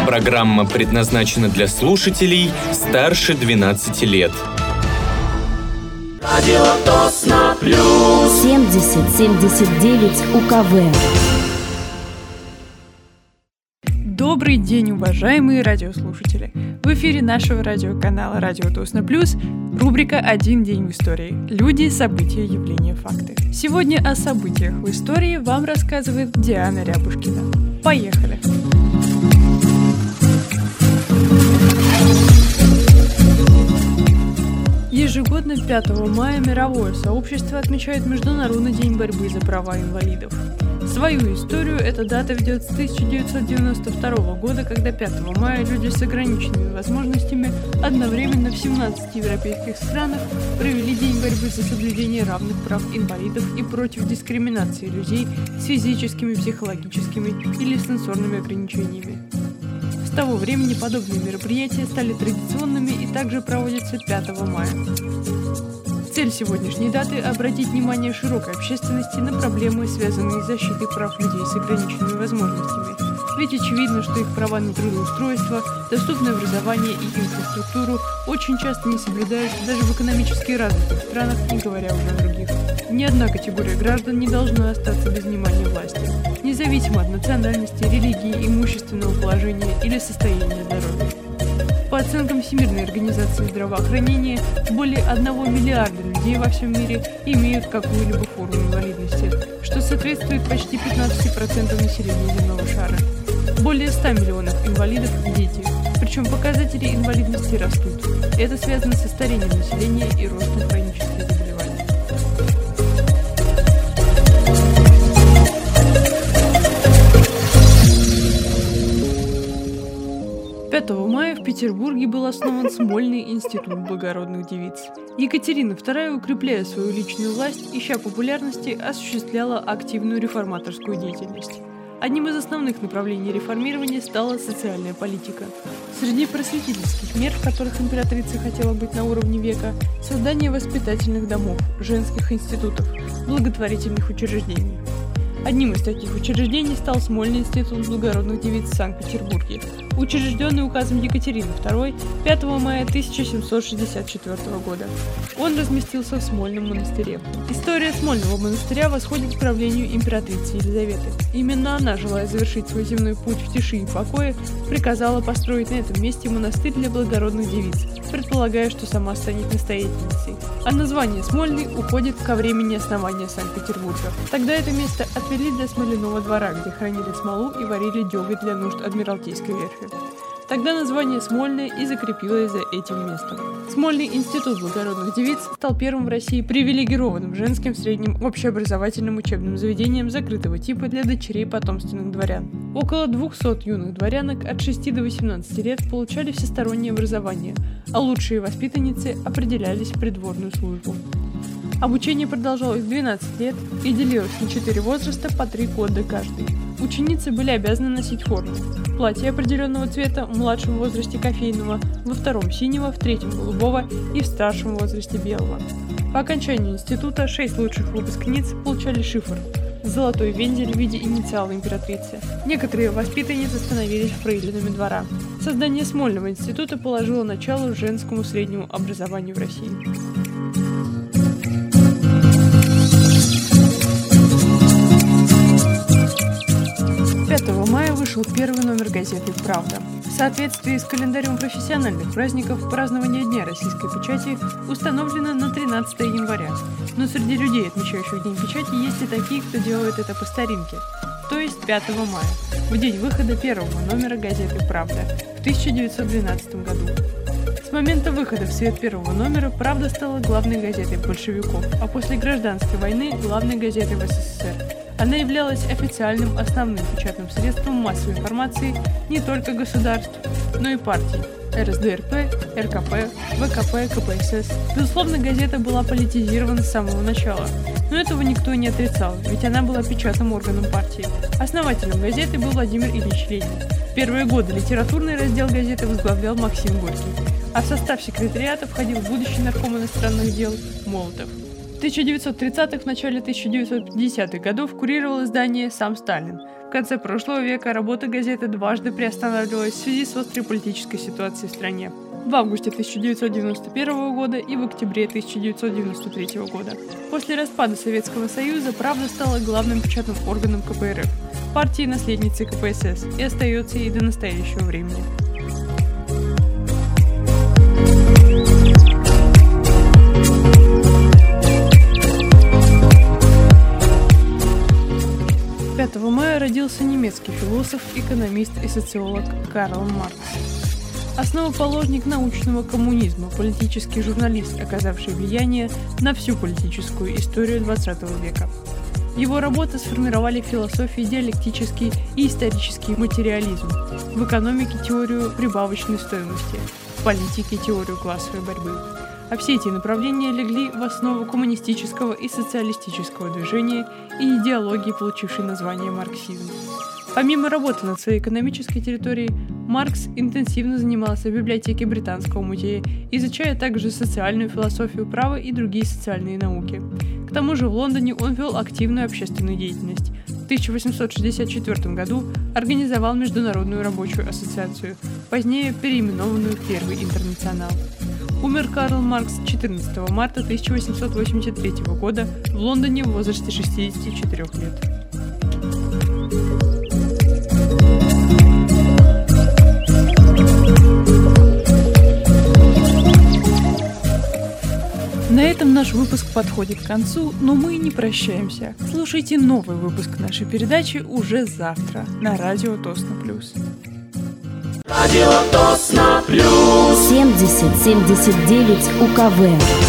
Программа предназначена для слушателей старше 12 лет. Радио Тосно Плюс 7079 УКВ. Добрый день, уважаемые радиослушатели! В эфире нашего радиоканала «Радио Тосно Плюс» рубрика «Один день в истории». Люди, события, явления, факты. Сегодня о событиях в истории вам рассказывает Диана Рябушкина. Поехали! Ежегодно 5 мая мировое сообщество отмечает Международный день борьбы за права инвалидов. Свою историю эта дата ведет с 1992 года, когда 5 мая люди с ограниченными возможностями одновременно в 17 европейских странах провели День борьбы за соблюдение равных прав инвалидов и против дискриминации людей с физическими, психологическими или сенсорными ограничениями. С того времени подобные мероприятия стали традиционными и также проводятся 5 мая. Цель сегодняшней даты – обратить внимание широкой общественности на проблемы, связанные с защитой прав людей с ограниченными возможностями. Ведь очевидно, что их права на трудоустройство, доступное образование и инфраструктуру очень часто не соблюдаются даже в экономически развитых странах, не говоря уже о других. Ни одна категория граждан не должна остаться без внимания власти, независимо от национальности, религии, имущественного положения или состояния здоровья. По оценкам Всемирной организации здравоохранения, более 1 миллиарда людей во всем мире имеют какую-либо форму инвалидности, что соответствует почти 15% населения земного шара. Более 100 миллионов инвалидов – дети, причем показатели инвалидности растут. Это связано со старением населения и ростом хронических заболеваний. «5 мая в Петербурге был основан Смольный институт благородных девиц. Екатерина II, укрепляя свою личную власть, ища популярности, осуществляла активную реформаторскую деятельность. Одним из основных направлений реформирования стала социальная политика. Среди просветительских мер, в которых императрица хотела быть на уровне века, создание воспитательных домов, женских институтов, благотворительных учреждений. Одним из таких учреждений стал Смольный институт благородных девиц в Санкт-Петербурге, учрежденный указом Екатерины II 5 мая 1764 года. Он разместился в Смольном монастыре. История Смольного монастыря восходит к правлению императрицы Елизаветы. Именно она, желая завершить свой земной путь в тиши и покое, приказала построить на этом месте монастырь для благородных девиц, предполагая, что сама станет настоятельницей. А название Смольный уходит ко времени основания Санкт-Петербурга. Тогда это место отвели для смоляного двора, где хранили смолу и варили деготь для нужд Адмиралтейской верфи. Тогда название Смольное и закрепилось за этим местом. Смольный институт благородных девиц стал первым в России привилегированным женским средним общеобразовательным учебным заведением закрытого типа для дочерей потомственных дворян. Около 200 юных дворянок от 6 до 18 лет получали всестороннее образование, а лучшие воспитанницы определялись в придворную службу. Обучение продолжалось 12 лет и делилось на 4 возраста по 3 года каждый. Ученицы были обязаны носить форму. Платье определенного цвета, в младшем возрасте кофейного, во втором синего, в третьем голубого и в старшем возрасте белого. По окончанию института 6 лучших выпускниц получали шифр – золотой вензель в виде инициала императрицы. Некоторые воспитанницы становились фрейлинами двора. Создание Смольного института положило начало женскому среднему образованию в России. 5 мая вышел первый номер газеты «Правда». В соответствии с календарем профессиональных праздников, празднование Дня российской печати установлено на 13 января. Но среди людей, отмечающих День печати, есть и такие, кто делает это по старинке, то есть 5 мая, в день выхода первого номера газеты «Правда» в 1912 году. С момента выхода в свет первого номера «Правда» стала главной газетой большевиков, а после гражданской войны – главной газетой в СССР. Она являлась официальным основным печатным средством массовой информации не только государств, но и партий – РСДРП, РКП, ВКП, КПСС. Безусловно, газета была политизирована с самого начала, но этого никто не отрицал, ведь она была печатным органом партии. Основателем газеты был Владимир Ильич Ленин. В первые годы литературный раздел газеты возглавлял Максим Горький, а в состав секретариата входил будущий нарком иностранных дел Молотов. В 1930-х, в начале 1950-х годов курировал издание «Сам Сталин», в конце прошлого века работа газеты дважды приостанавливалась в связи с острой политической ситуацией в стране. В августе 1991 года и в октябре 1993 года. После распада Советского Союза «Правда» стала главным печатным органом КПРФ, партии наследницы КПСС, и остается ей до настоящего времени. Мая родился немецкий философ, экономист и социолог Карл Маркс. Основоположник научного коммунизма, политический журналист, оказавший влияние на всю политическую историю XX века. Его работы сформировали в философии диалектический и исторический материализм, в экономике теорию прибавочной стоимости, в политике теорию классовой борьбы. А все эти направления легли в основу коммунистического и социалистического движения и идеологии, получившей название марксизм. Помимо работы над своей экономической территорией, Маркс интенсивно занимался в библиотеке Британского музея, изучая также социальную философию, право и другие социальные науки. К тому же в Лондоне он вел активную общественную деятельность. В 1864 году организовал Международную рабочую ассоциацию, позднее переименованную в Первый интернационал. Умер Карл Маркс 14 марта 1883 года в Лондоне в возрасте 64 лет. На этом наш выпуск подходит к концу, но мы не прощаемся. Слушайте новый выпуск нашей передачи уже завтра на радио Тосно Плюс. Радио Тосно Плюс 70-79 УКВ.